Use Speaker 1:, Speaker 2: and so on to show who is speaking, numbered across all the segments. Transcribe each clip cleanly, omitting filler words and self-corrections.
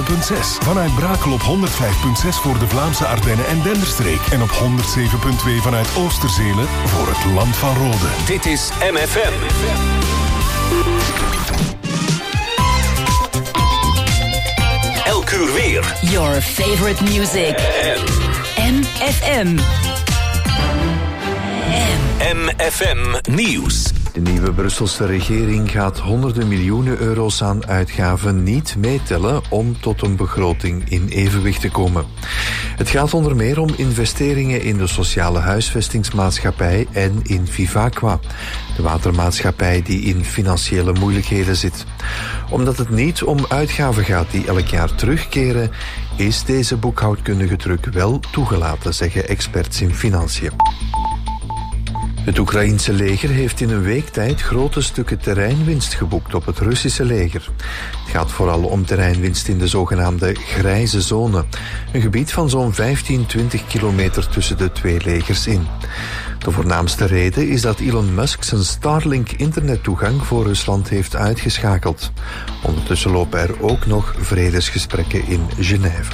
Speaker 1: Vanuit Brakel op 105.6 voor de Vlaamse Ardennen en Denderstreek. En op 107.2 vanuit Oosterzele voor het Land van Rode.
Speaker 2: Dit is MFM. Elk uur weer.
Speaker 3: Your favorite music. MFM.
Speaker 2: MFM Nieuws.
Speaker 4: De nieuwe Brusselse regering gaat honderden miljoenen euro's aan uitgaven niet meetellen om tot een begroting in evenwicht te komen. Het gaat onder meer om investeringen in de sociale huisvestingsmaatschappij en in Vivaqua, de watermaatschappij die in financiële moeilijkheden zit. Omdat het niet om uitgaven gaat die elk jaar terugkeren, is deze boekhoudkundige truc wel toegelaten, zeggen experts in financiën. Het Oekraïense leger heeft in een week tijd grote stukken terreinwinst geboekt op het Russische leger. Het gaat vooral om terreinwinst in de zogenaamde grijze zone, een gebied van zo'n 15-20 kilometer tussen de twee legers in. De voornaamste reden is dat Elon Musk zijn Starlink-internettoegang voor Rusland heeft uitgeschakeld. Ondertussen lopen er ook nog vredesgesprekken in Genève.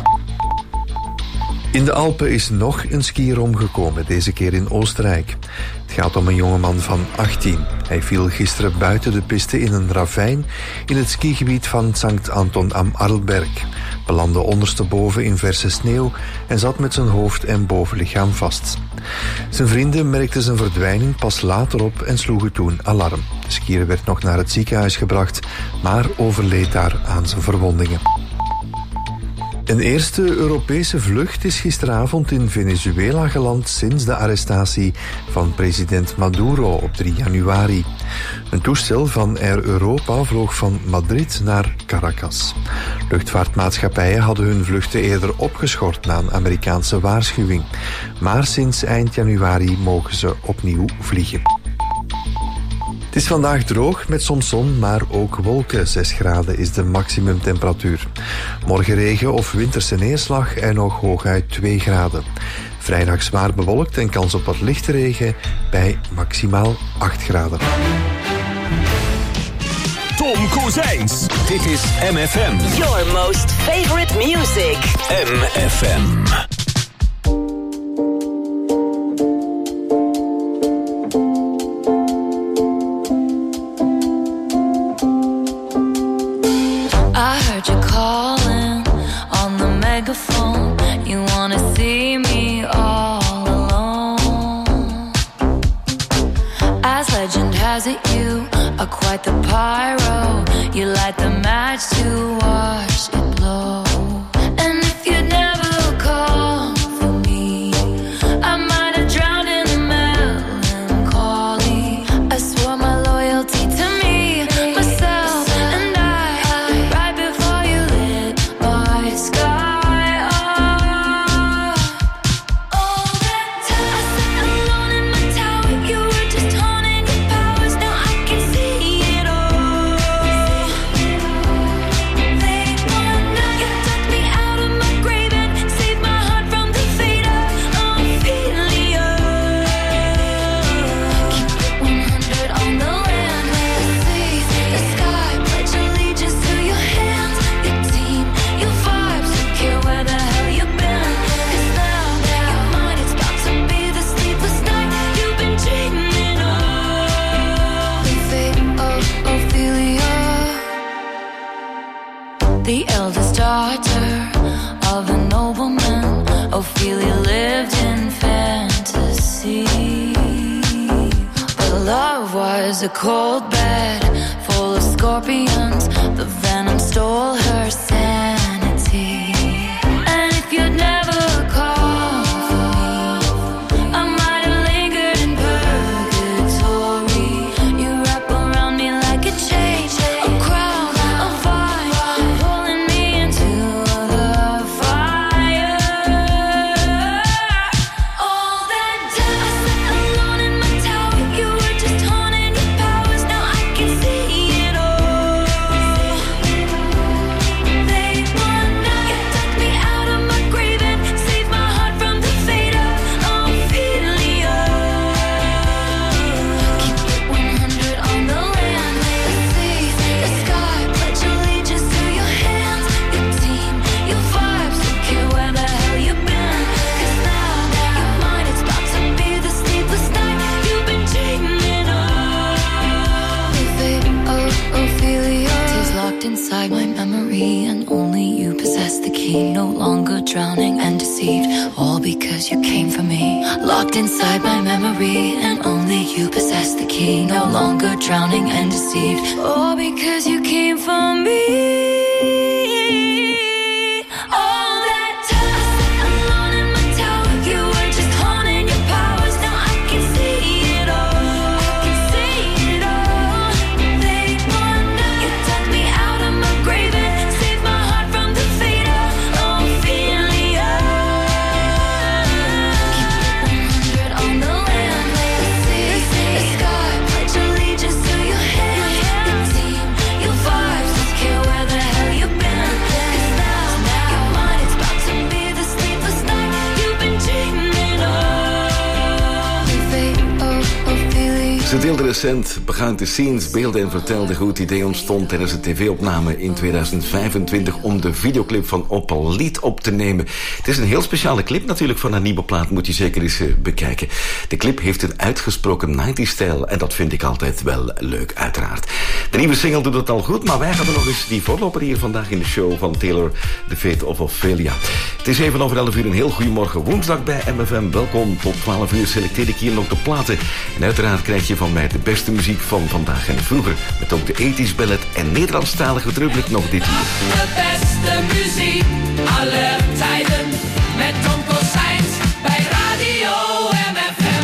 Speaker 4: In de Alpen is nog een skier omgekomen, deze keer in Oostenrijk. Het gaat om een jongeman van 18. Hij viel gisteren buiten de piste in een ravijn in het skigebied van Sankt Anton am Arlberg. Belandde ondersteboven in verse sneeuw en zat met zijn hoofd en bovenlichaam vast. Zijn vrienden merkten zijn verdwijning pas later op en sloegen toen alarm. De skier werd nog naar het ziekenhuis gebracht, maar overleed daar aan zijn verwondingen. Een eerste Europese vlucht is gisteravond in Venezuela geland sinds de arrestatie van president Maduro op 3 januari. Een toestel van Air Europa vloog van Madrid naar Caracas. Luchtvaartmaatschappijen hadden hun vluchten eerder opgeschort na een Amerikaanse waarschuwing. Maar sinds eind januari mogen ze opnieuw vliegen. Het is vandaag droog met soms zon, maar ook wolken. 6 graden is de maximumtemperatuur. Morgen regen of winterse neerslag en nog hooguit 2 graden. Vrijdag zwaar bewolkt en kans op wat lichte regen bij maximaal 8 graden.
Speaker 2: Tom Kozijns. Dit is MFM.
Speaker 3: Your most favorite music.
Speaker 2: MFM.
Speaker 5: I heard you calling on the megaphone. You wanna see me all alone. As legend has it, you are quite the pyro. You light the match to watch it blow. And if you'd never call for me, I might have drowned in the melancholy. I swore my loyalty to me, myself. The eldest daughter of a nobleman, Ophelia lived in fantasy. But love was a cold bed full of scorpions. The venom stole her sanity. And if you'd never called for me, I might have lingered in purgatory. You wrap around me like a chain, a crown, a vine, pulling me into the fire. All that time I sat alone in my tower, you were just haunting your powers. Now I can see it all. only you possess the key. No longer drowning and deceived, all because you came for me. Locked inside my memory, and only you possess the key. No longer drowning and deceived, all because you came for me.
Speaker 6: Ze deelde recent behind the scenes beelden en vertelde hoe het idee ontstond tijdens een tv-opname in 2025 om de videoclip van Opal Lied op te nemen. Het is een heel speciale clip natuurlijk van haar nieuwe plaat, moet je zeker eens bekijken. De clip heeft een uitgesproken 90s-stijl en dat vind ik altijd wel leuk, uiteraard. De nieuwe single doet het al goed, maar wij hebben nog eens die voorloper hier vandaag in de show van Taylor, The Fate of Ophelia. Het is 11:11 een heel goedemorgen woensdag bij MFM. Welkom, tot 12 uur selecteer ik hier nog de platen. En uiteraard krijg je van mij de beste muziek van vandaag en vroeger. Met ook de 80s ballet en Nederlandstalige terugblik nog dit uur.
Speaker 7: De beste muziek aller tijden met Tom Kossijns bij Radio MFM.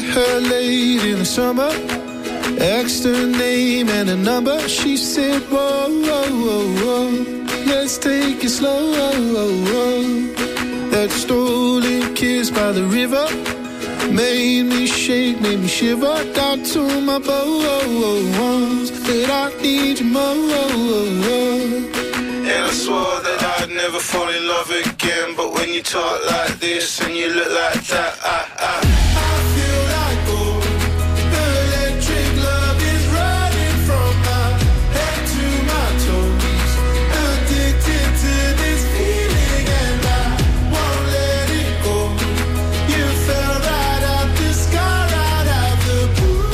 Speaker 8: her late in the summer. Asked her name and a number. She said, whoa, whoa, whoa, whoa. Let's take it slow. That stolen kiss by the river made me shake, made me shiver. Down to my bones that I need you more. And I swore that I'd never fall in love again. But when you talk like this and you look like that, I feel like gold. Electric love is running from my head to my toes. Addicted to this feeling and I won't let it go. You fell right out the sky, right out the blue.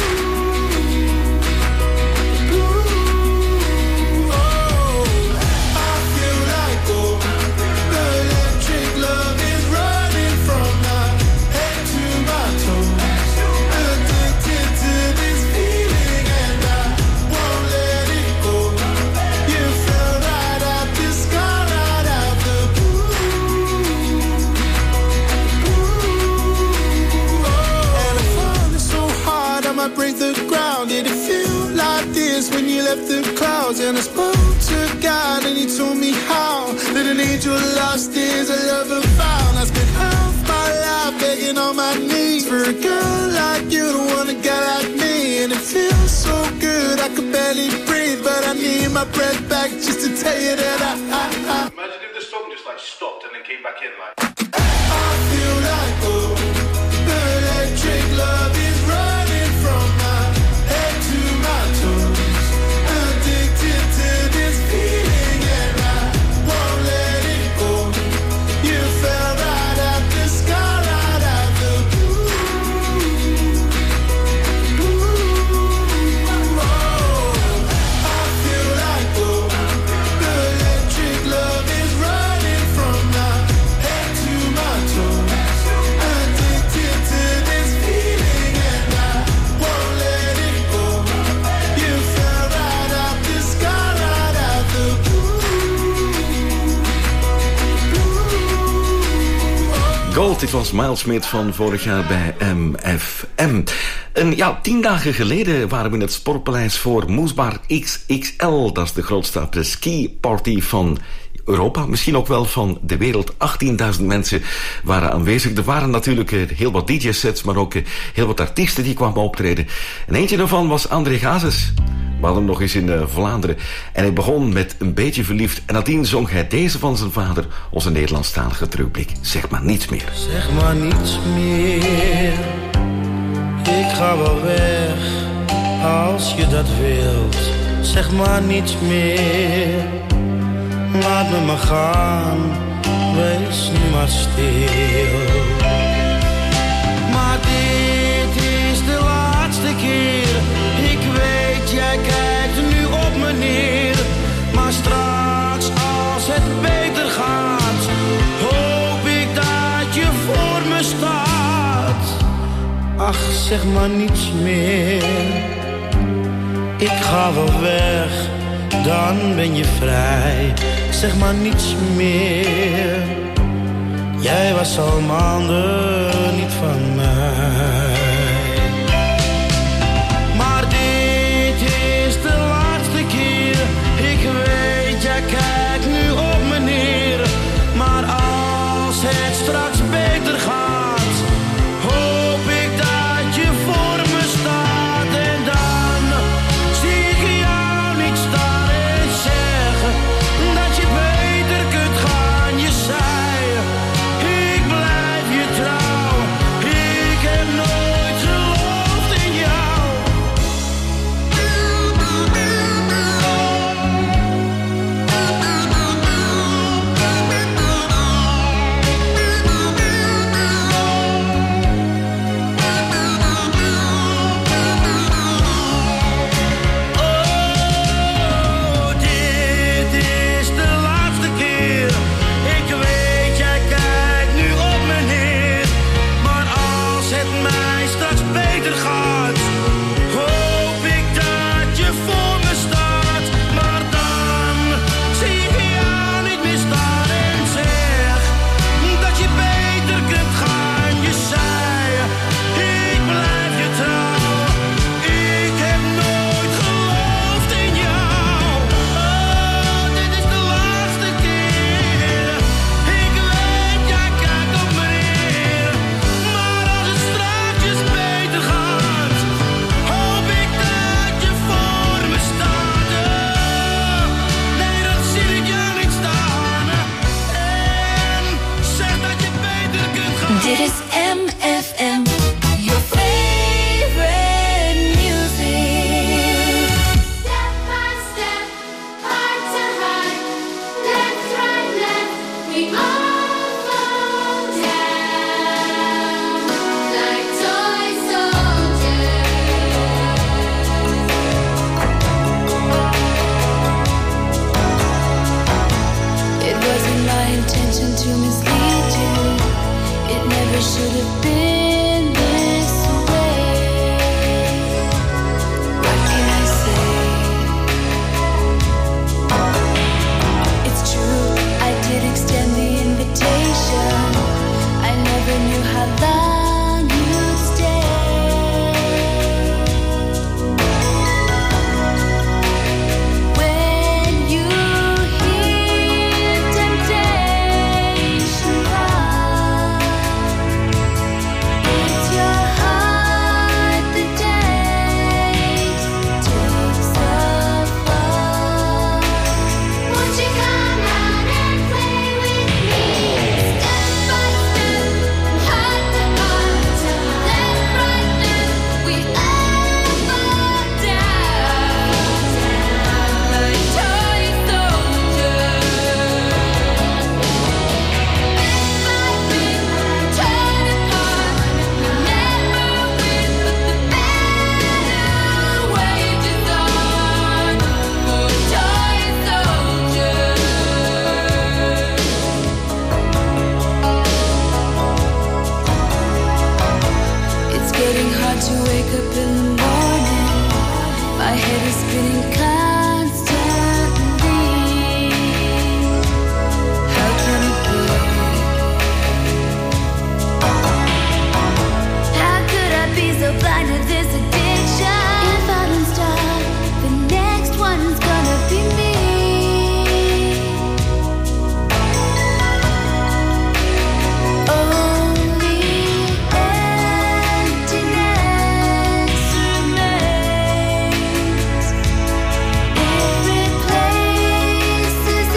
Speaker 8: Break the ground. Did it feel like this when you left the clouds? And I spoke to God and he told me how that an angel lost is a lover found. I spent half my life begging on my knees for a girl like you to want a guy like me. And it feels so good I could barely breathe, but I need my breath back just to tell you that I
Speaker 9: Imagine if the song just like stopped and then came back in like
Speaker 8: I feel like oh, the electric love is running from my head to my toes. Addicted to this feeling and I won't let it go. You fell right out the sky, right out the blue. I feel like oh, the electric love is running from my head to my toes. Addicted to this feeling and I won't let it go. You fell right out the sky, right out the
Speaker 6: Gold, dit was Miles Smith van vorig jaar bij MFM. En ja, 10 dagen geleden waren we in het Sportpaleis voor Moesbar XXL. Dat is de grootste ski party van Europa, misschien ook wel van de wereld. 18.000 mensen waren aanwezig. Er waren natuurlijk heel wat DJ-sets, maar ook heel wat artiesten die kwamen optreden. En eentje daarvan was André Hazes. We hadden hem nog eens in Vlaanderen. En hij begon met Een beetje verliefd. En nadien zong hij deze van zijn vader, onze Nederlandstalige terugblik. Zeg maar niets meer.
Speaker 8: Zeg maar niets meer. Ik ga wel weg, als je dat wilt. Zeg maar niets meer. Laat me maar gaan, wees nu maar stil. Maar dit is de laatste keer. Ik weet, jij kijkt nu op me neer. Maar straks, als het beter gaat, hoop ik dat je voor me staat. Ach, zeg maar niets meer. Ik ga wel weg, dan ben je vrij. Zeg maar niets meer. Jij was al maanden niet van mij. Maar dit is de laatste keer. Ik weet, jij kijkt nu op me neer. Maar als het straks beter gaat, hoop ik dat je voor me staat. En dan zie ik jou niet staan en zeggen dat je beter kunt gaan. Je zei, ik blijf je trouw. Ik heb nooit
Speaker 5: to mislead you. It never should have been this way. What can I say? It's true, I did extend the invitation. I never knew how long you'd stay. When you hear temptation call, it's your heart that takes the fall. Won't you come out and play with me? Step by step, heart to heart, left, right, left, we all fall down like toy soldiers. Bit by bit, torn apart, we never win, but the battle wages on for toy soldiers. It's getting hard to wake up in the morning. My head is spinning constantly. How can it be? How could I be so blind to this addiction? If I don't stop, the next one's gonna be me. Only emptiness remains. It replaces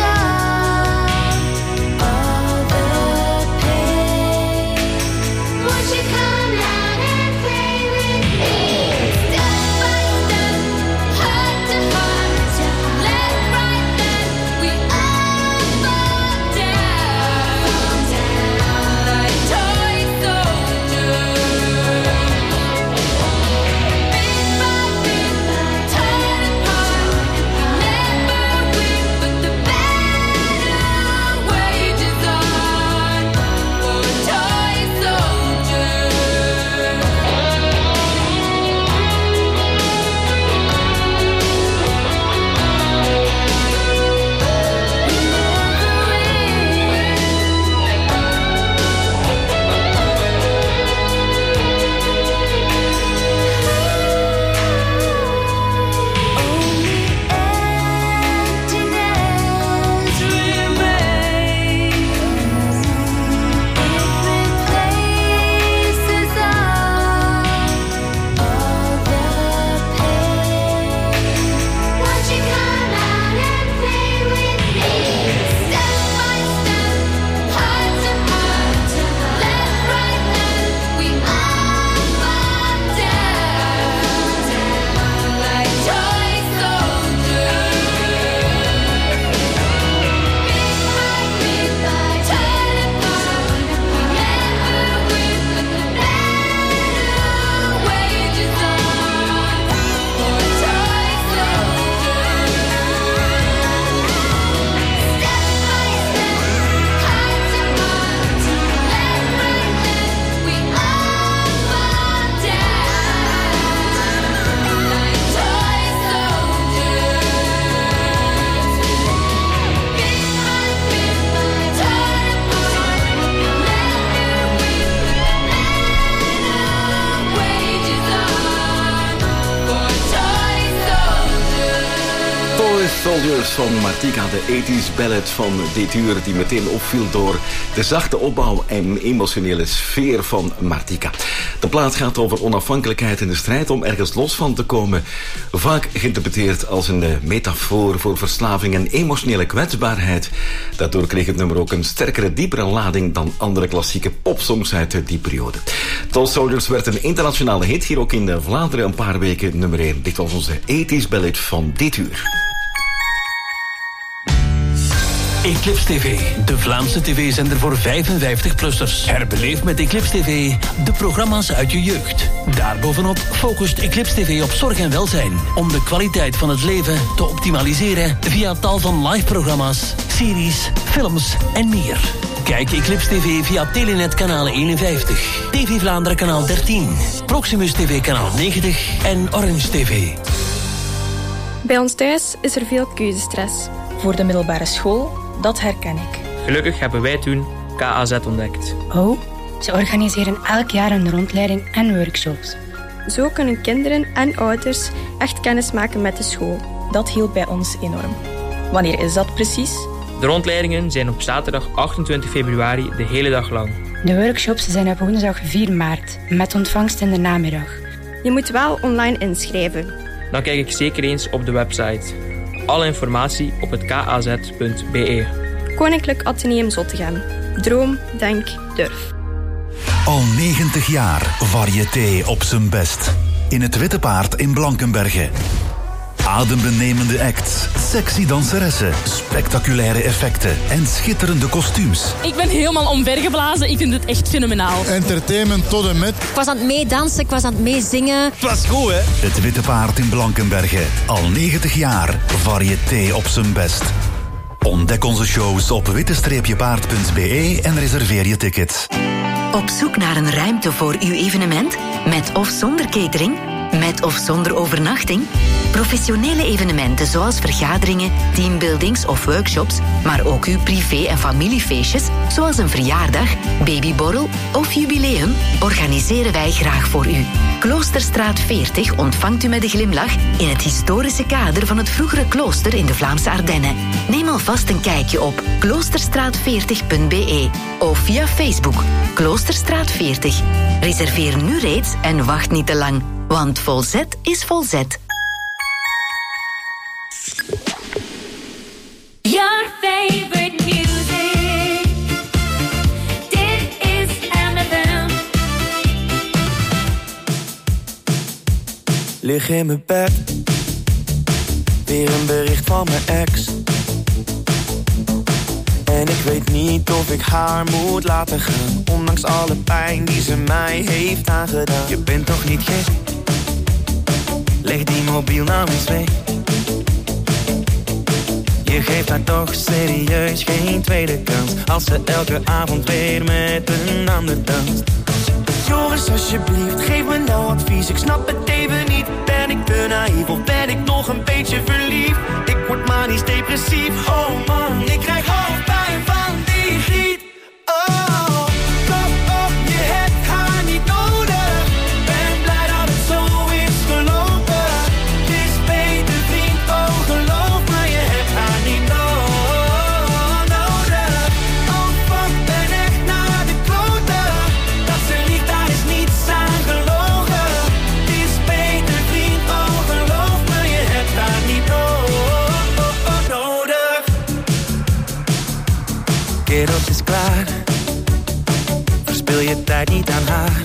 Speaker 5: all the pain. Won't you come out and play with me? Step by step, heart to heart, left, right, left, we all fall down like toy soldiers. Bit by bit, torn apart, never win, but the battle wages on for toy soldiers. Emptiness remains. It replaces all the pain. Won't you come out and play with me? Step by step, heart to heart, left, right, left, we all fall down like toy soldiers. Bit by bit, torn apart, we never win, but the battle wages on for toy soldiers. Step by step, heart to heart, left, right, left, we all fall down like toy soldiers. Bit by bit, torn apart, we'll never win, but the battle wages on for toy soldiers.
Speaker 6: Toy Soldiers van Martika, de 80s ballad van dit uur, die meteen opviel door de zachte opbouw en emotionele sfeer van Martika. De plaat gaat over onafhankelijkheid en de strijd om ergens los van te komen. Vaak geïnterpreteerd als een metafoor voor verslaving en emotionele kwetsbaarheid. Daardoor kreeg het nummer ook een sterkere, diepere lading dan andere klassieke popsongs uit die periode. Toy Soldiers werd een internationale hit, hier ook in Vlaanderen een paar weken nummer 1. Dit was onze 80s ballad van dit uur.
Speaker 2: Eclipse TV, de Vlaamse tv-zender voor 55-plussers. Herbeleef met Eclipse TV de programma's uit je jeugd. Daarbovenop focust Eclipse TV op zorg en welzijn, om de kwaliteit van het leven te optimaliseren via tal van live-programma's, series, films en meer. Kijk Eclipse TV via Telenet kanaal 51, TV Vlaanderen kanaal 13, Proximus TV kanaal 90 en Orange TV.
Speaker 10: Bij ons thuis is er veel keuzestress.
Speaker 11: Voor de middelbare school, dat herken ik.
Speaker 12: Gelukkig hebben wij toen KAZ ontdekt.
Speaker 13: Oh, ze organiseren elk jaar een rondleiding en workshops.
Speaker 10: Zo kunnen kinderen en ouders echt kennis maken met de school.
Speaker 11: Dat hielp bij ons enorm. Wanneer is dat precies?
Speaker 12: De rondleidingen zijn op zaterdag 28 februari de hele dag lang.
Speaker 13: De workshops zijn op woensdag 4 maart, met ontvangst in de namiddag.
Speaker 10: Je moet wel online inschrijven.
Speaker 12: Dan kijk ik zeker eens op de website. Alle informatie op het kaz.be.
Speaker 10: Koninklijk Atheneum Zottegem. Droom, denk, durf.
Speaker 14: Al 90 jaar variété op zijn best. In het Witte Paard in Blankenberge. Adembenemende acts, sexy danseressen, spectaculaire effecten en schitterende kostuums.
Speaker 15: Ik ben helemaal omvergeblazen. Ik vind het echt fenomenaal.
Speaker 16: Entertainment tot en met.
Speaker 17: Ik was aan het meedansen, ik was aan het meezingen.
Speaker 16: Het was goed, hè?
Speaker 14: Het Witte Paard in Blankenberge. Al 90 jaar variété op zijn best. Ontdek onze shows op witte-paard.be en reserveer je tickets.
Speaker 3: Op zoek naar een ruimte voor uw evenement? Met of zonder catering? Met of zonder overnachting? Professionele evenementen zoals vergaderingen, teambuildings of workshops, maar ook uw privé- en familiefeestjes, zoals een verjaardag, babyborrel of jubileum, organiseren wij graag voor u. Kloosterstraat 40 ontvangt u met een glimlach in het historische kader van het vroegere klooster in de Vlaamse Ardennen. Neem alvast een kijkje op kloosterstraat40.be of via Facebook Kloosterstraat 40. Reserveer nu reeds en wacht niet te lang, want Volzet is Volzet.
Speaker 5: Your favorite music. Dit is MFM.
Speaker 8: Lig in mijn bed. Weer een bericht van mijn ex. En ik weet niet of ik haar moet laten gaan. Ondanks alle pijn die ze mij heeft aangedaan. Je bent toch niet gek? Leg die mobiel nou eens weg. Je geeft haar toch serieus geen tweede kans. Als ze elke avond weer met een ander danst. Joris, alsjeblieft, geef me nou advies. Ik snap het even niet. Ben ik te naïef of ben ik nog een beetje verliefd? Ik word manisch depressief. Oh man, ik krijg hoofdpijn van die griet. Oh, kom op, je hebt haar niet nodig. Ben blij dat het zo is gelopen. Het is beter vriend, oh geloof me, je hebt haar niet nodig. Oh fuck, ben echt naar de kloten. Dat ze liegt, daar is niets aan gelogen. Het is beter vriend, oh geloof me, je hebt haar niet nodig. Kerels is klaar. Verspil je tijd niet aan haar.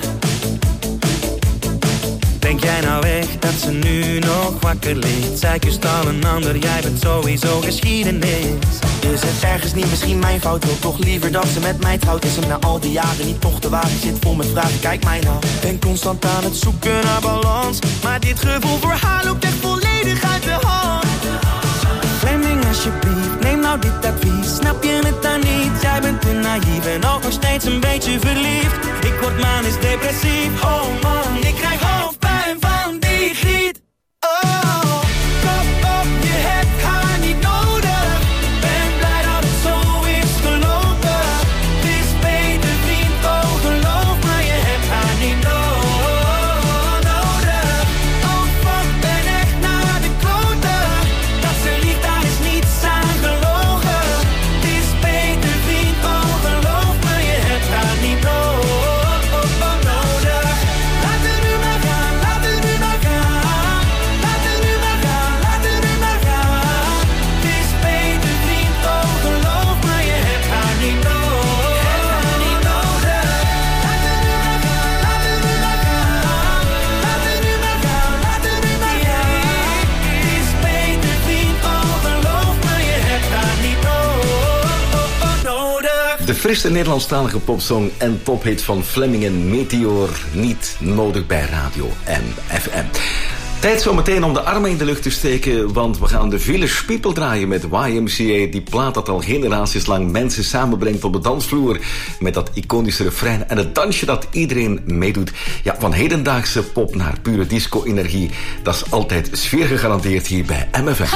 Speaker 8: Denk jij nou echt dat ze nu nog wakker ligt? Zij kust al een ander, jij bent sowieso geschiedenis. Is het ergens niet misschien mijn fout? Wil toch liever dat ze met mij trouwt? Is hem na al die jaren niet toch te waar? Ik zit vol met vragen, kijk mij nou. Ben constant aan het zoeken naar balans. Maar dit gevoel voor haar loopt echt volledig uit de hand. Fleming alsjeblieft, neem nou dit advies. Snap je het dan niet? Jij bent te naïef en ook nog steeds een beetje verliefd. Ik word manisch depressief. Oh man, ik krijg hoofdpijn van die griet. Oh, kom op, je hebt haar niet nodig. Ben blij dat het zo is gelopen. Het is beter vriend, oh geloof me, je hebt haar niet nodig. Oh fuck, ben echt naar de kloten. Dat ze liegt, daar is niets aan gelogen. Het is beter vriend, oh geloof me, je hebt haar niet nodig. Laat het nu maar gaan, laat het nu maar gaan. Laat het nu maar gaan, laat het nu maar gaan. Het is beter vriend, oh geloof me, je hebt haar niet nodig. Laat het nu maar gaan, laat het nu maar gaan. Laat het nu maar gaan, laat het nu maar gaan. Het is beter vriend, oh geloof me, je hebt haar niet nodig.
Speaker 6: De frisse Nederlandstalige popsong en pophit van Fleming en Meteor, niet nodig bij Radio MFM. Tijd zo meteen om de armen in de lucht te steken, want we gaan de Village People draaien met YMCA. Die plaat dat al generaties lang mensen samenbrengt op de dansvloer. Met dat iconische refrein en het dansje dat iedereen meedoet. Ja, van hedendaagse pop naar pure disco-energie. Dat is altijd sfeer gegarandeerd hier bij MFM.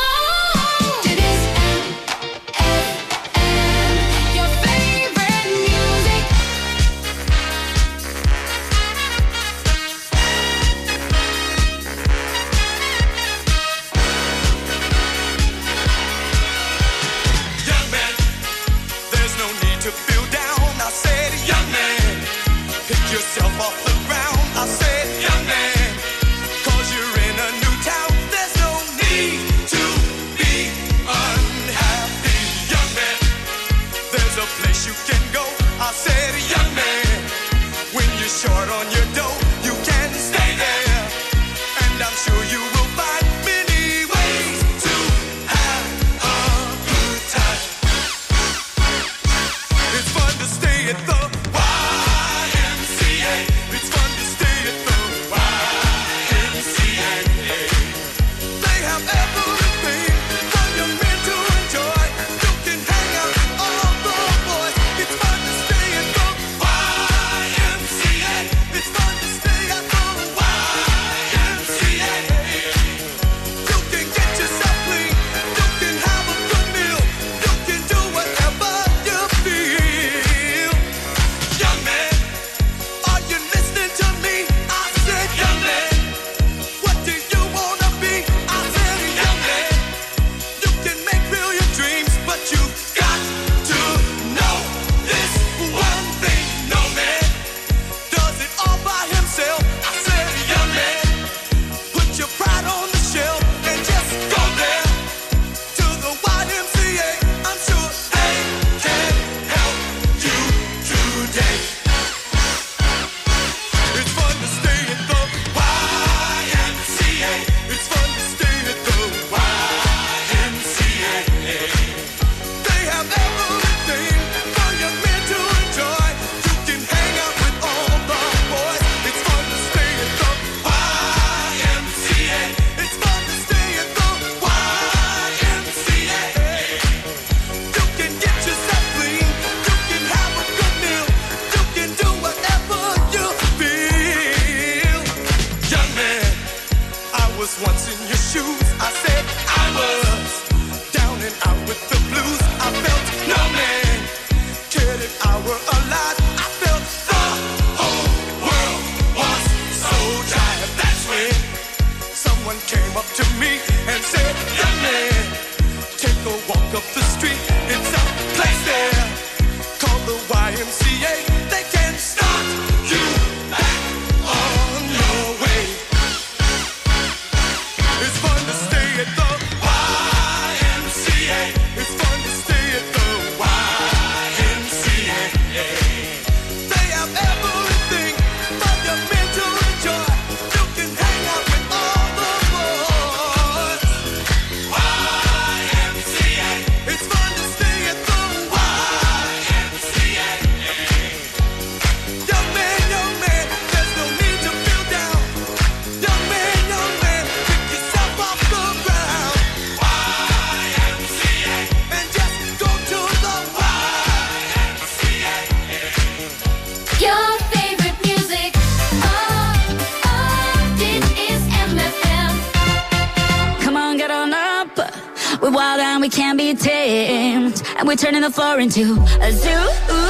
Speaker 5: We're turning the floor into a zoo.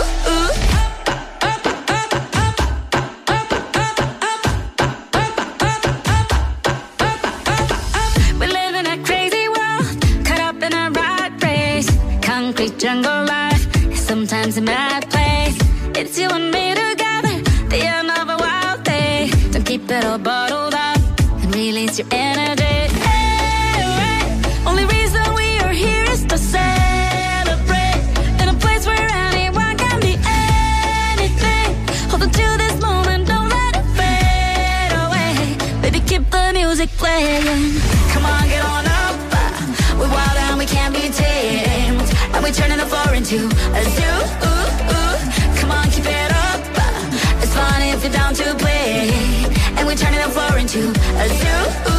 Speaker 5: We live in a crazy world, caught up in a rat race. Concrete jungle life is sometimes a mad place. It's you and me together, the end of a wild day. Don't keep it all bottled up and release your energy. Hey, only reason we are here is to say playing. Come on, get on up. We're wild and we can't be tamed. And we're turning the floor into a zoo. Come on, keep it up. It's fun if you're down to play. And we're turning the floor into a zoo.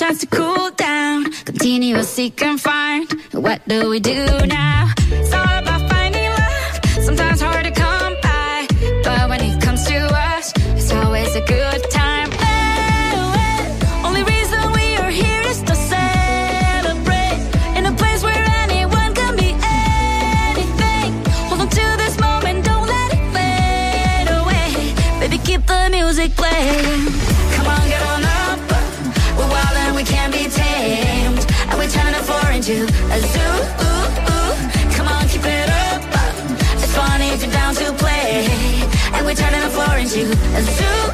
Speaker 5: starts to cool down. Continuous seek and find. What do we do now? It's all about finding love. Sometimes hard to come by, but when it comes to us, it's always a good time. Only reason we are here is to celebrate in a place where anyone can be anything. Hold on to this moment, don't let it fade away. Baby, keep the music playing. Come on, get on up. We're wild and we can't be tamed, and we're turning the floor into a zoo. Come on, keep it up. It's fun if you're down to play, and we're turning the floor into a zoo.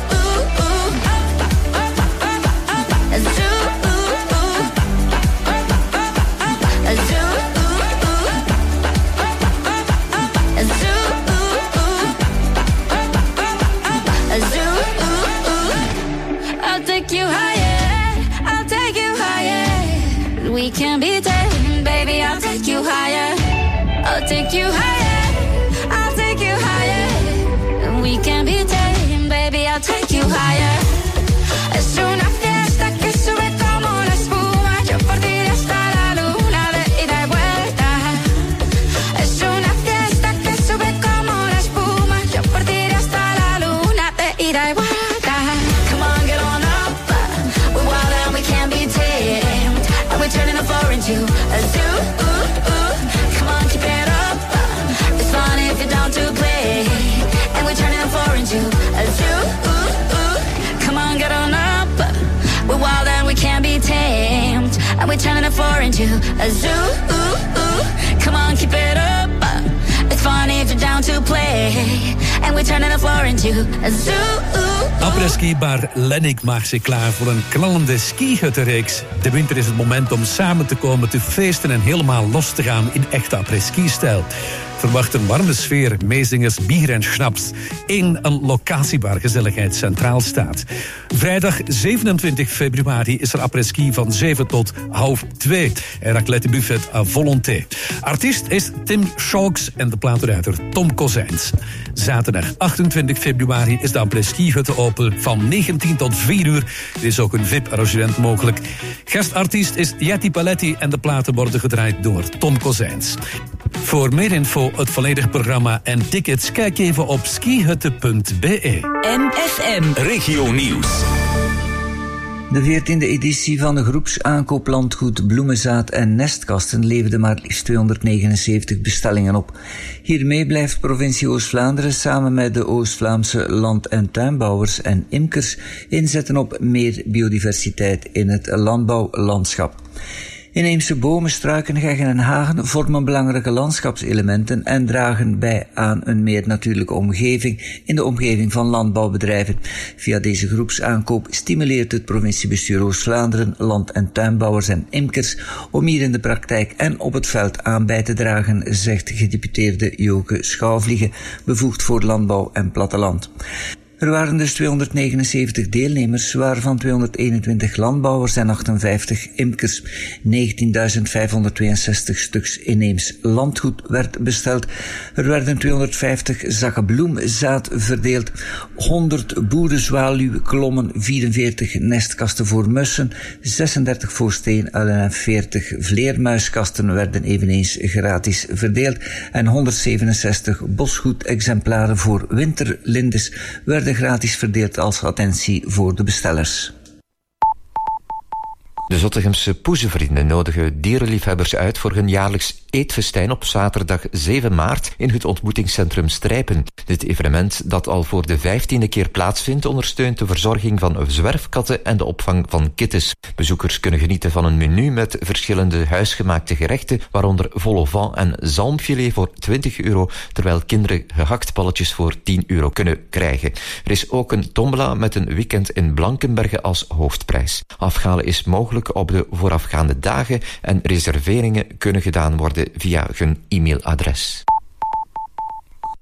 Speaker 5: A zoo. A zoo. A zoo. A zoo. I'll take you higher. I'll take you higher. We can be tamed, baby. I'll take you higher. I'll take you higher. I'll take you higher. We can be tamed, baby. I'll take you higher. Es una fiesta que sube como la espuma. Yo por ti hasta la luna de ida y vuelta. Es una fiesta que sube como la espuma. Yo por ti hasta la luna de ida y vuelta. Come on, get on up. We're wild and we can't be tamed, and we're turning the floor into a zoo. Come on, keep it up. It's fun if you're down to play, and we're turning the floor into a zoo. Come on, get on up. We're wild and we can't be tamed, and we're turning the floor into a zoo. Come on, keep it up. It's fun if you're down to play, and we're turning the floor into a zoo.
Speaker 18: Après-ski-bar Lennik maakt zich klaar voor een knallende skihuttenreeks. De winter is het moment om samen te komen, te feesten en helemaal los te gaan in echte après-ski-stijl. Verwacht een warme sfeer, meezingers, bier en schnaps. Een locatie waar gezelligheid centraal staat. Vrijdag 27 februari is er après-ski van 7 tot 1:30. En raclettebuffet à volonté. Artiest is Tim Shawks en de platenruiter Tom Kozijns. Zaterdag 28 februari is de après-ski-hutte open van 19 tot 4 uur. Er is ook een VIP-arrangement mogelijk. Gastartiest is Jetty Paletti en de platen worden gedraaid door Tom Kozijns. Voor meer info, het volledige programma en tickets, kijk even op skihutte.be.
Speaker 19: MFM Regio Nieuws. De 14e editie van de groepsaankooplandgoed Bloemenzaad en Nestkasten leverde maar liefst 279 bestellingen op. Hiermee blijft provincie Oost-Vlaanderen samen met de Oost-Vlaamse land- en tuinbouwers en imkers inzetten op meer biodiversiteit in het landbouwlandschap. Inheemse bomen, struiken, heggen en hagen vormen belangrijke landschapselementen en dragen bij aan een meer natuurlijke omgeving in de omgeving van landbouwbedrijven. Via deze groepsaankoop stimuleert het provinciebestuur Oost-Vlaanderen land- en tuinbouwers en imkers om hier in de praktijk en op het veld aan bij te dragen, zegt gedeputeerde Joke Schouwvliegen, bevoegd voor landbouw en platteland. Er waren dus 279 deelnemers, waarvan 221 landbouwers en 58 imkers. 19.562 stuks inheems landgoed werd besteld. Er werden 250 zakken bloemzaad verdeeld, 100 boerenzwaluwklommen, 44 nestkasten voor mussen, 36 voor steenuilen en 40 vleermuiskasten werden eveneens gratis verdeeld en 167 bosgoed-exemplaren voor winterlindes werden gratis verdeeld als attentie voor de bestellers.
Speaker 20: De Zottegemse Poezevrienden nodigen dierenliefhebbers uit voor hun jaarlijks eetfestijn op zaterdag 7 maart in het ontmoetingscentrum Strijpen. Dit evenement, dat al voor de 15e keer plaatsvindt, ondersteunt de verzorging van zwerfkatten en de opvang van kittens. Bezoekers kunnen genieten van een menu met verschillende huisgemaakte gerechten, waaronder vol au vent en zalmfilet voor €20, terwijl kinderen gehaktballetjes voor €10 kunnen krijgen. Er is ook een tombola met een weekend in Blankenberge als hoofdprijs. Afhalen is mogelijk op de voorafgaande dagen en reserveringen kunnen gedaan worden via hun e-mailadres.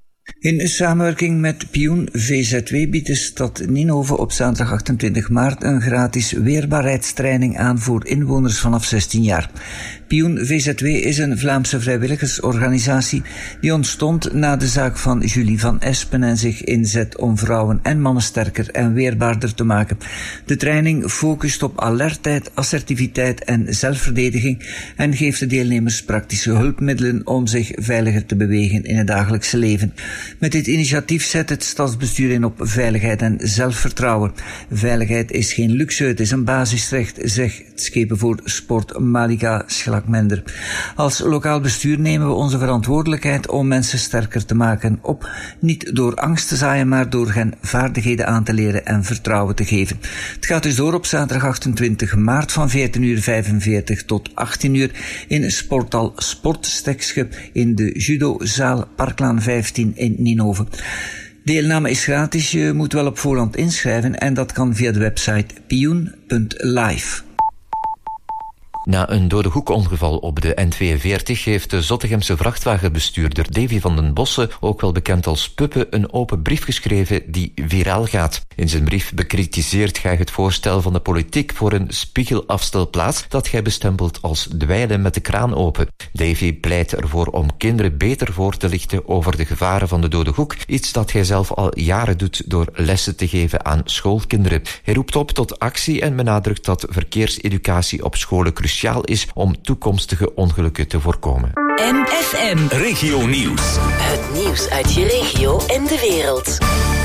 Speaker 19: In samenwerking met Pioen VZW biedt de stad Ninove op zaterdag 28 maart een gratis weerbaarheidstraining aan voor inwoners vanaf 16 jaar. Pioen VZW is een Vlaamse vrijwilligersorganisatie die ontstond na de zaak van Julie van Espen en zich inzet om vrouwen en mannen sterker en weerbaarder te maken. De training focust op alertheid, assertiviteit en zelfverdediging en geeft de deelnemers praktische hulpmiddelen om zich veiliger te bewegen in het dagelijkse leven. Met dit initiatief zet het stadsbestuur in op veiligheid en zelfvertrouwen. Veiligheid is geen luxe, het is een basisrecht, zegt Schepen Sport Malika Schlakmender. Als lokaal bestuur nemen we onze verantwoordelijkheid om mensen sterker te maken op, niet door angst te zaaien, maar door hen vaardigheden aan te leren en vertrouwen te geven. Het gaat dus door op zaterdag 28 maart van 14:45 tot 18 uur in sporthal Sportstekske in de judozaal Parklaan 15 in Ninove. Deelname is gratis, je moet wel op voorhand inschrijven en dat kan via de website pioen.live.
Speaker 20: Na een dode hoekongeval op de N42 heeft de Zottegemse vrachtwagenbestuurder Davy van den Bossen, ook wel bekend als Puppe, een open brief geschreven die viraal gaat. In zijn brief bekritiseert hij het voorstel van de politiek voor een spiegelafstelplaats dat hij bestempelt als dweilen met de kraan open. Davy pleit ervoor om kinderen beter voor te lichten over de gevaren van de dode hoek, iets dat hij zelf al jaren doet door lessen te geven aan schoolkinderen. Hij roept op tot actie en benadrukt dat verkeerseducatie op scholen cruciaal is om toekomstige ongelukken te voorkomen.
Speaker 2: MFM
Speaker 14: Regio Nieuws.
Speaker 2: Het nieuws uit je regio en de wereld.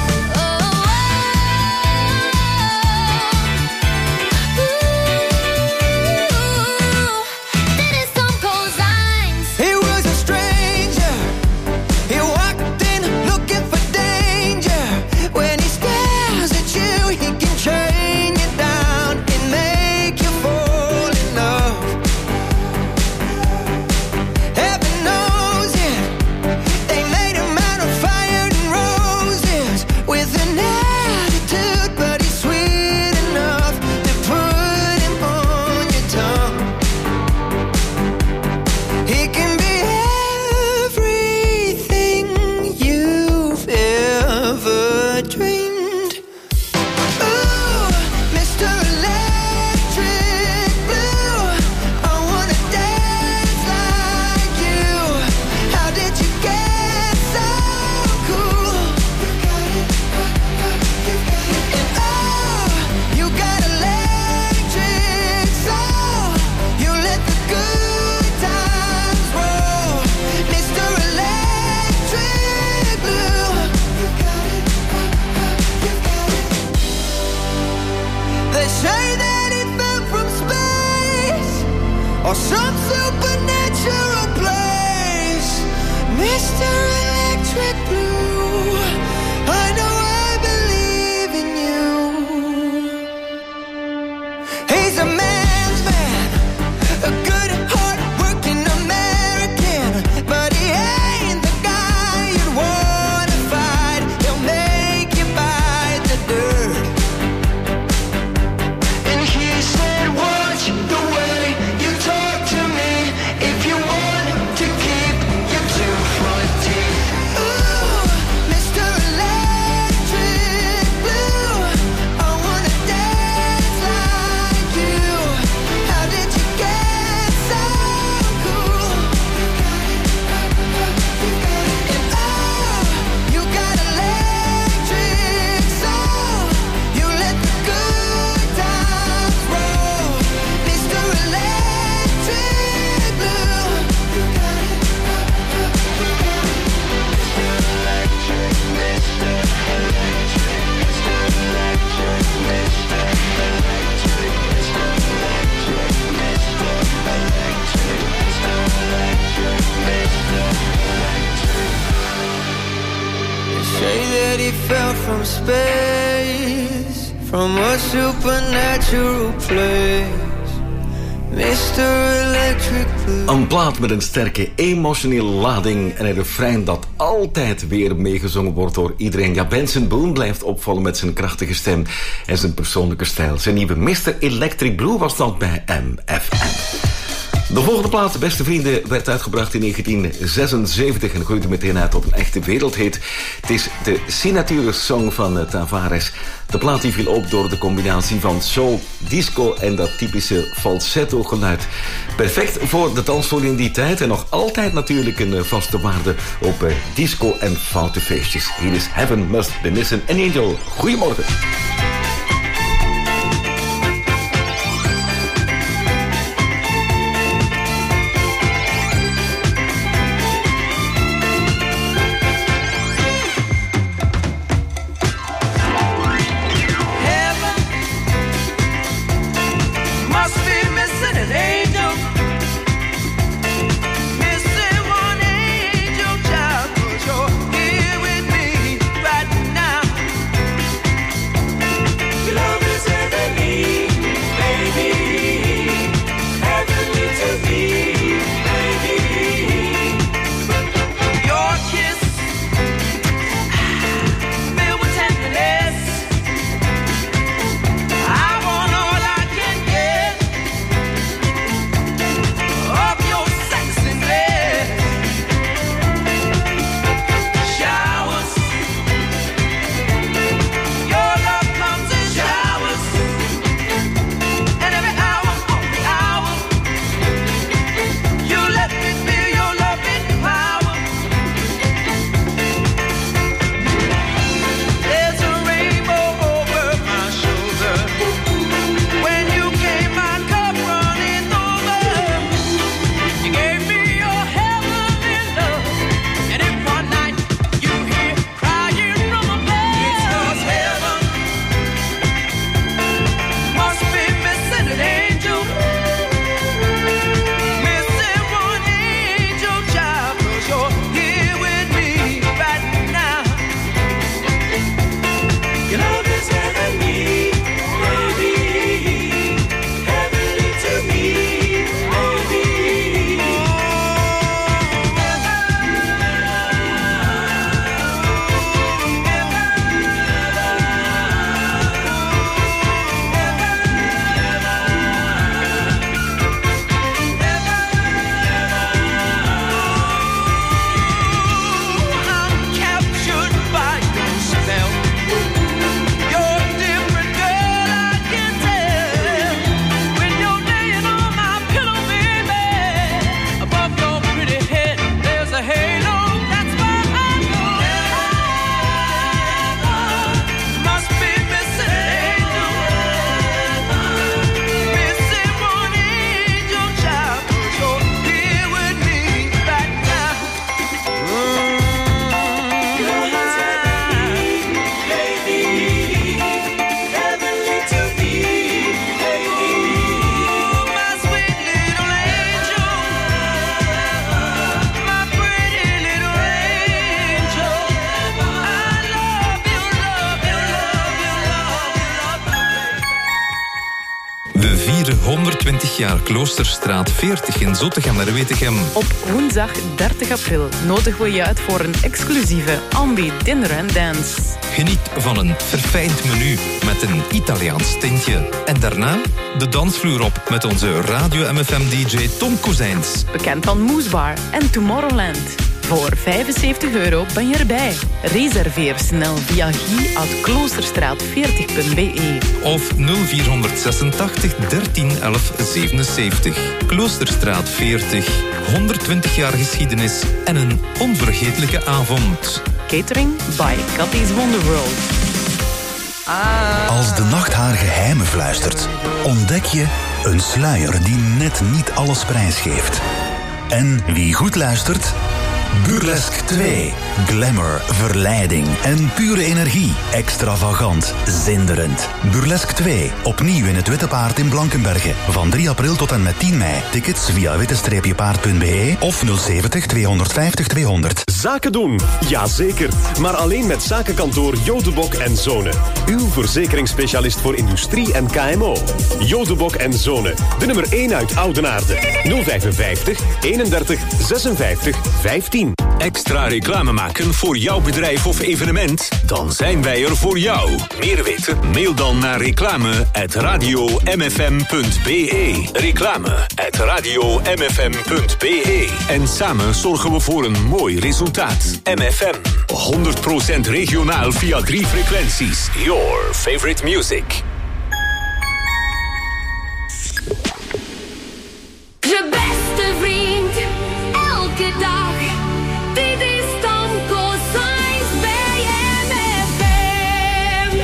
Speaker 7: or some supernatural place. Mr. Electric Blue, I know I believe in you. He's a man's man, a good hard-working American, but he ain't the guy you'd wanna fight. He'll make you bite the dirt. And he said, watch the way you talk to me if you want to keep your two front teeth. Ooh, Mr. Electric Blue, I wanna dance like you. How did you get so cool? And oh, you got electric soul. You let the good times roll. Mr. Electric Blue, you got it. They say that he fell from space, from a supernatural place. Mr. Electric Blue.
Speaker 6: Een plaat met een sterke emotionele lading en een refrein dat altijd weer meegezongen wordt door iedereen. Ja, Benson Boone blijft opvallen met zijn krachtige stem en zijn persoonlijke stijl. Zijn nieuwe Mr. Electric Blue was dat bij MFM. De volgende plaat, Beste Vrienden, werd uitgebracht in 1976 en groeide meteen uit tot een echte wereldhit. Het is de signatuursong van Tavares. De plaat die viel op door de combinatie van soul, disco en dat typische falsetto geluid. Perfect voor de dansvloer in die tijd en nog altijd natuurlijk een vaste waarde op disco en foute feestjes. Hier is Heaven Must Be Missing an Angel. Goedemorgen.
Speaker 21: We vieren 120 jaar Kloosterstraat 40 in Zottegem en Wetegem.
Speaker 22: Op woensdag 30 april nodigen we je uit voor een exclusieve Ambi Dinner and Dance.
Speaker 21: Geniet van een verfijnd menu met een Italiaans tintje. En daarna de dansvloer op met onze Radio MFM-dj Tom Kozijns.
Speaker 22: Bekend van Moesbar en Tomorrowland. Voor €75 ben je erbij. Reserveer snel via guy@kloosterstraat40.be
Speaker 21: of 0486 13 11 77. Kloosterstraat 40. 120 jaar geschiedenis en een onvergetelijke avond.
Speaker 22: Catering by Cathy's Wonderworld.
Speaker 14: Als de nacht haar geheimen fluistert, ontdek je een sluier die net niet alles prijsgeeft. En wie goed luistert, Burlesque 2. Glamour, verleiding en pure energie. Extravagant, zinderend. Burlesque 2. Opnieuw in het Witte Paard in Blankenberge. Van 3 april tot en met 10 mei. Tickets via witte-paard.be of 070 250 200.
Speaker 23: Zaken doen? Jazeker. Maar alleen met zakenkantoor Jodebok en Zonen. Uw verzekeringsspecialist voor industrie en KMO. Jodebok en Zonen. De nummer 1 uit Oudenaarde. 055 31 56 15. 2010. Extra reclame maken voor jouw bedrijf of evenement? Dan zijn wij er voor jou. Meer weten? Mail dan naar reclame@radiomfm.be. Reclame@radiomfm.be. En samen zorgen we voor een mooi resultaat. MFM. 100% regionaal via 3 frequenties. Your favorite music.
Speaker 5: Je beste vriend, elke dag. Dit is Tanko Sainz bij MFM.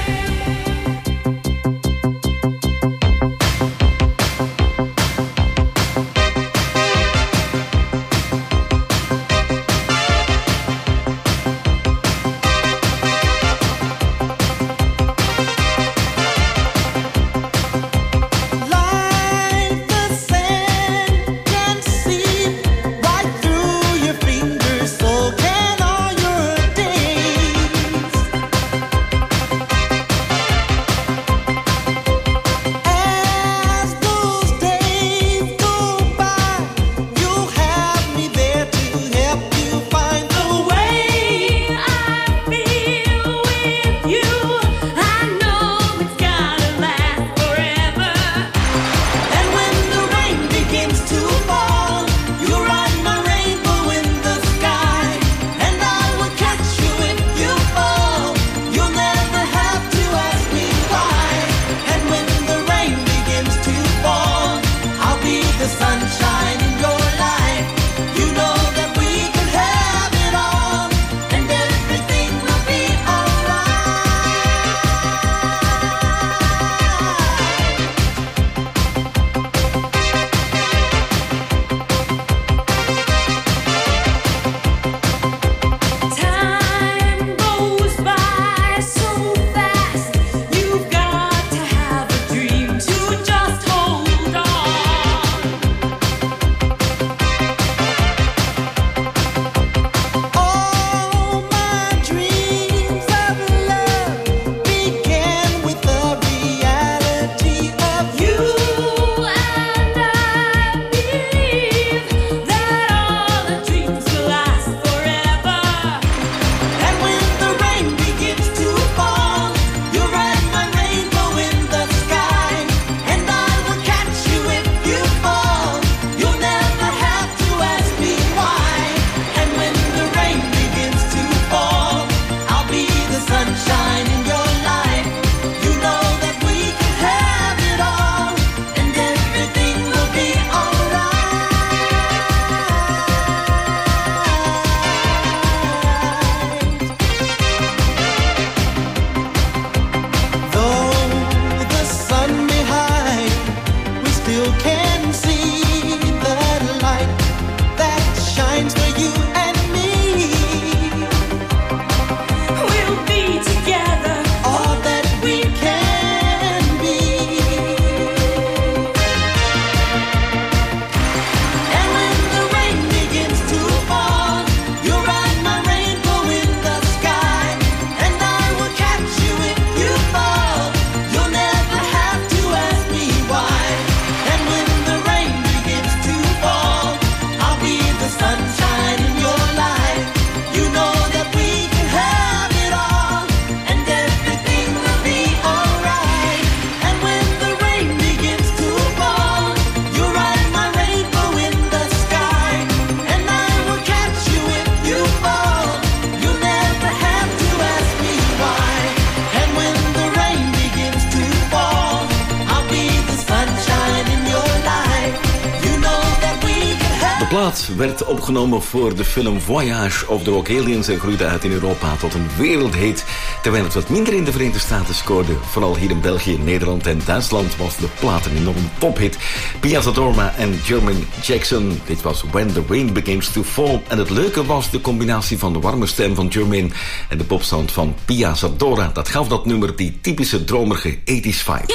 Speaker 6: plaat werd opgenomen voor de film Voyage of the Rock Aliens en groeide uit in Europa tot een wereldhit, terwijl het wat minder in de Verenigde Staten scoorde. Vooral hier in België, Nederland en Duitsland was de plaat een enorm tophit. Pia Zadorma en Jermaine Jackson. Dit was When the Rain Begins to Fall. En het leuke was de combinatie van de warme stem van Jermaine en de popsound van Pia Zadorma. Dat gaf dat nummer die typische dromerige 80s vibe.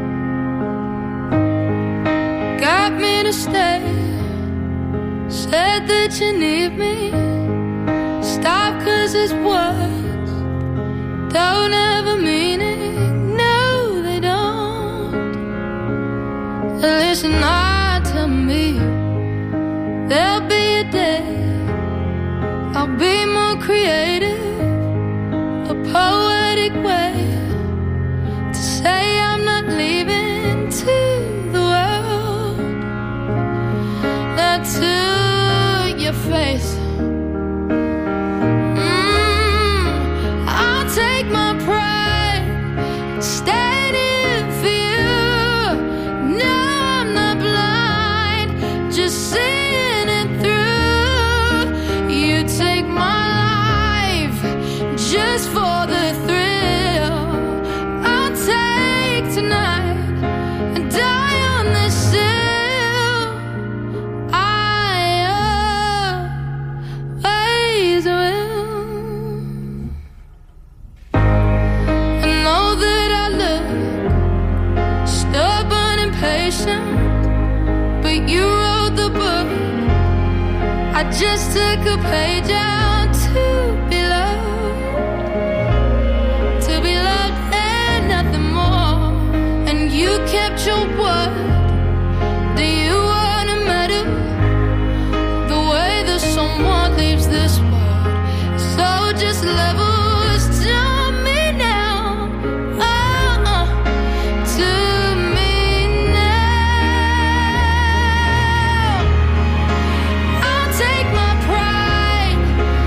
Speaker 5: Say said that you need me. Stop, 'cause it's words don't ever mean it. No, they don't. Listen, to me, there'll be a day I'll be more creative, a poetic way to say I'm not leaving to the world. Not to your face. I'll take my pride, stand in for you. No, I'm not blind, just seeing it through. You take my life just for the thrill. I'll take tonight and die on this hill. I always will. I know that I look stubborn and patient, but you wrote the book. I just took a page out to be loved and nothing more. And you kept your word. Do you want a medal? The way that someone leaves this world. So just levels to me now. To me now. I'll take my pride,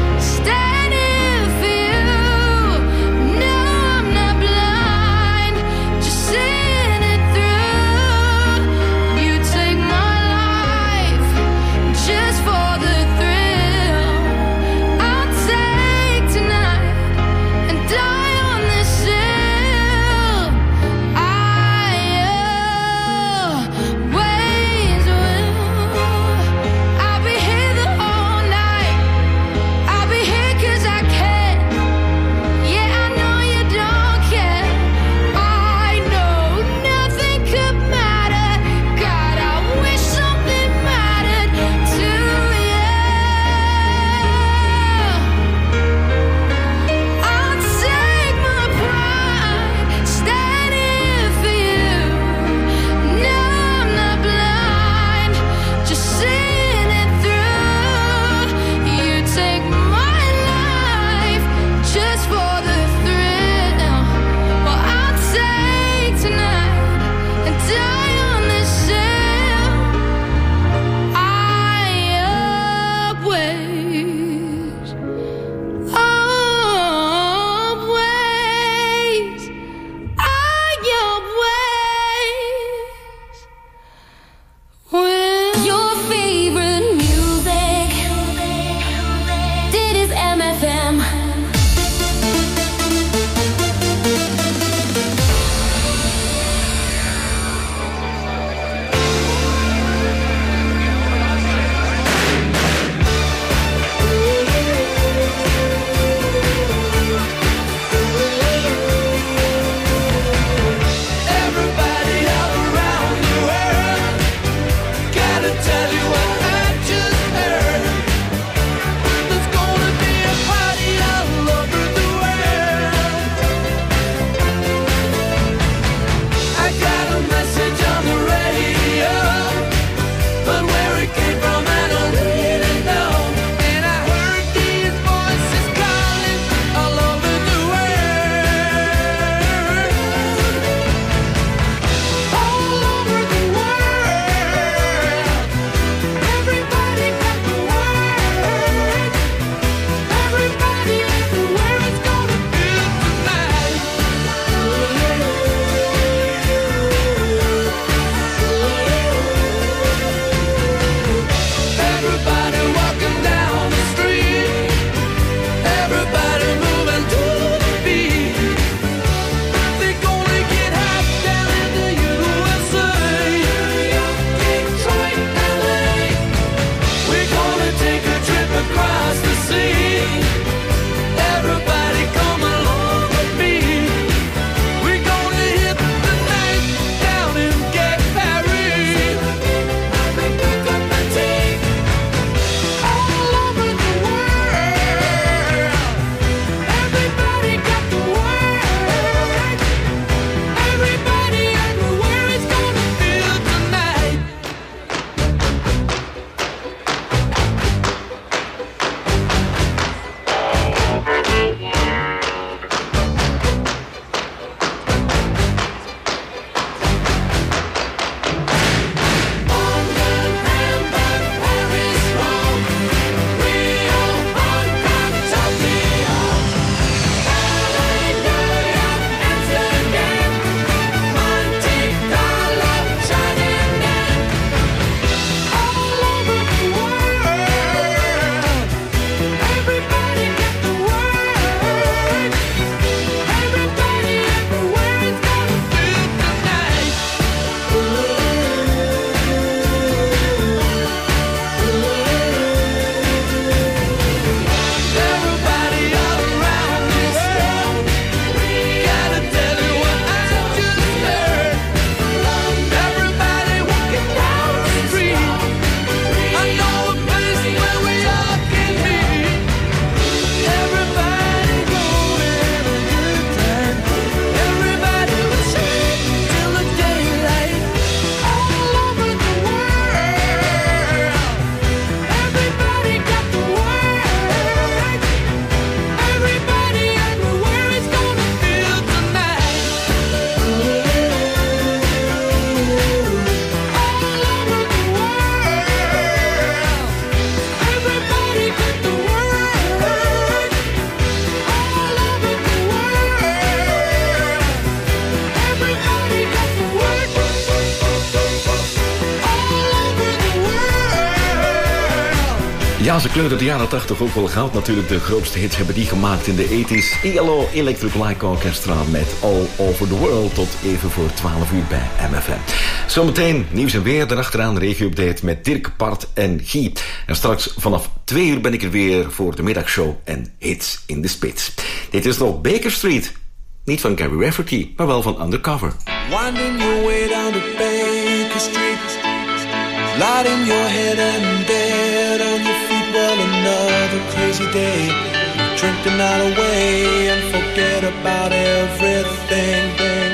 Speaker 6: Ja, ze kleurden de jaren 80 ook wel goud. Natuurlijk de grootste hits hebben die gemaakt in de 80s. ELO, Electric Light Orchestra met All Over The World tot even voor 12 uur bij MFM. Zometeen nieuws en weer, daarachteraan regio-update met Dirk, Bart en Guy. En straks vanaf 2 uur ben ik er weer voor de middagshow en Hits in de Spits. Dit is nog Baker Street. Niet van Gary Rafferty, maar wel van Undercover.
Speaker 7: Winding your way down to Baker Street, light in your head and dead on your feet. Well, another crazy day. Drink the night away and forget about everything.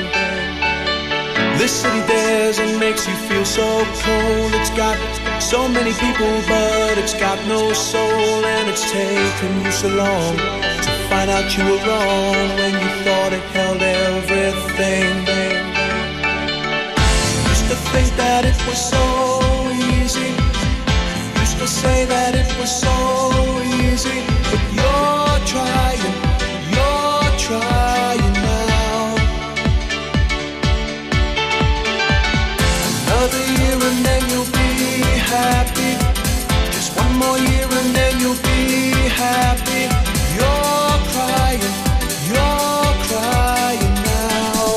Speaker 7: This city dares and makes you feel so cold. It's got so many people, but it's got no soul. And it's taken you so long to find out you were wrong when you thought it held everything. Used to think that it was so easy. Used to say that it was so easy. But you're trying now. Another year and then you'll be happy. Just one more year and then you'll be happy. You're crying now.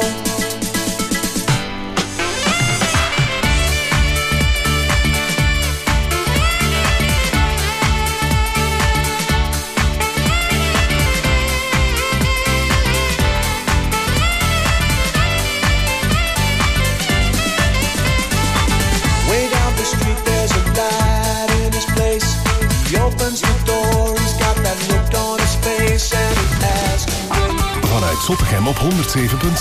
Speaker 7: Way down the street there's a light in his place. He opens the door, he's got that look on his face and he asks.
Speaker 1: Vanuit Zottegem op 107.6.